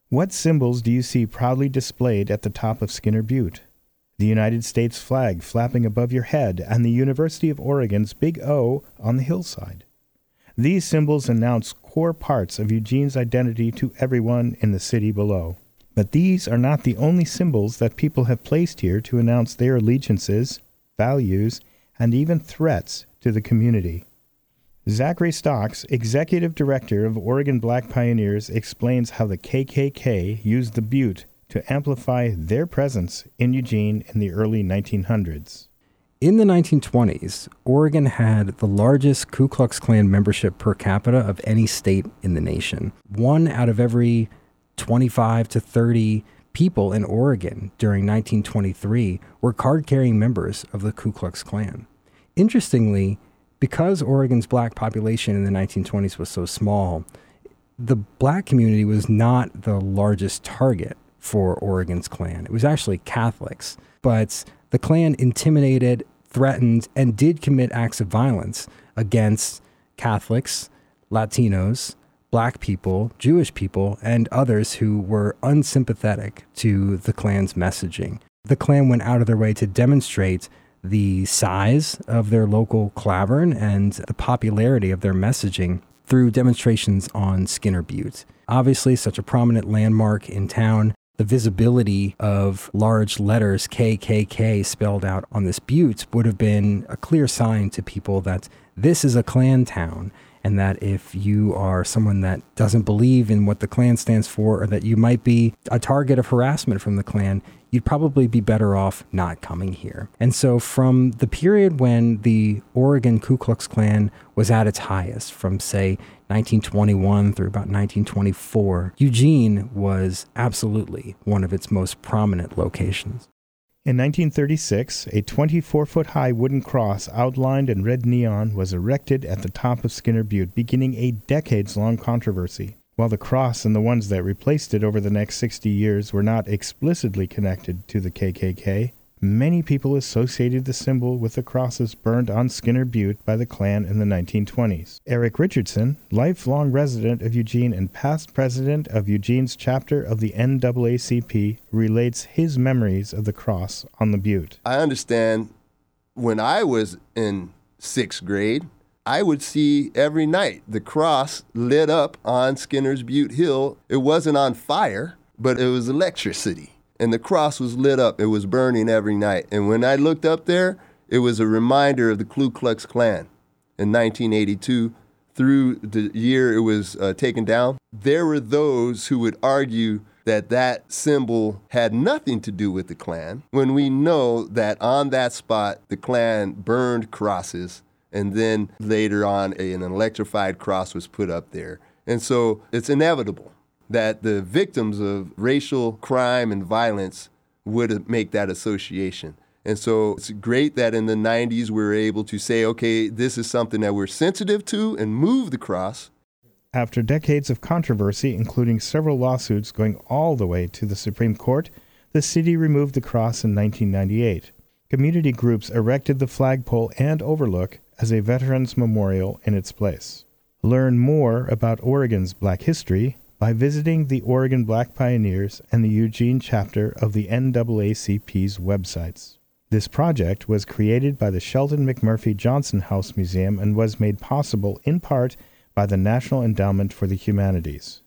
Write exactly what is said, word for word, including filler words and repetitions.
What symbols do you see proudly displayed at the top of Skinner Butte? The United States flag flapping above your head and the University of Oregon's big O on the hillside. These symbols announce core parts of Eugene's identity to everyone in the city below. But these are not the only symbols that people have placed here to announce their allegiances, values, and even threats to the community. Zachary Stocks, Executive Director of Oregon Black Pioneers, explains how the K K K used the Butte to amplify their presence in Eugene in the early nineteen hundreds. In the nineteen twenties, Oregon had the largest Ku Klux Klan membership per capita of any state in the nation. One out of every twenty-five to thirty people in Oregon during nineteen twenty-three were card-carrying members of the Ku Klux Klan. Interestingly, because Oregon's black population in the nineteen twenties was so small, the black community was not the largest target for Oregon's Klan. It was actually Catholics. But the Klan intimidated, threatened, and did commit acts of violence against Catholics, Latinos, Black people, Jewish people, and others who were unsympathetic to the Klan's messaging. The Klan went out of their way to demonstrate the size of their local clavern and the popularity of their messaging through demonstrations on Skinner Butte. Obviously, such a prominent landmark in town, the visibility of large letters K K K spelled out on this butte would have been a clear sign to people that this is a Klan town, and that if you are someone that doesn't believe in what the Klan stands for, or that you might be a target of harassment from the Klan, you'd probably be better off not coming here. And so from the period when the Oregon Ku Klux Klan was at its highest, from say nineteen twenty-one through about nineteen twenty-four, Eugene was absolutely one of its most prominent locations. In nineteen thirty-six, a twenty-four-foot high wooden cross outlined in red neon was erected at the top of Skinner Butte, beginning a decades-long controversy. While the cross and the ones that replaced it over the next sixty years were not explicitly connected to the K K K, many people associated the symbol with the crosses burned on Skinner Butte by the Klan in the nineteen twenties. Eric Richardson, lifelong resident of Eugene and past president of Eugene's chapter of the N double A C P, relates his memories of the cross on the Butte. I understand when I was in sixth grade, I would see every night the cross lit up on Skinner's Butte Hill. It wasn't on fire, but it was electricity. And the cross was lit up. It was burning every night. And when I looked up there, it was a reminder of the Ku Klux Klan in nineteen eighty-two. Through the year it was uh, taken down, there were those who would argue that that symbol had nothing to do with the Klan, when we know that on that spot, the Klan burned crosses, and then later on, a, an electrified cross was put up there. And so it's inevitable that the victims of racial crime and violence would make that association. And so it's great that in the nineties we were able to say, okay, this is something that we're sensitive to, and move the cross. After decades of controversy, including several lawsuits going all the way to the Supreme Court, the city removed the cross in nineteen ninety-eight. Community groups erected the flagpole and overlook as a veterans memorial in its place. Learn more about Oregon's Black history by visiting the Oregon Black Pioneers and the Eugene chapter of the N double A C P's websites. This project was created by the Sheldon McMurphy Johnson House Museum and was made possible in part by the National Endowment for the Humanities.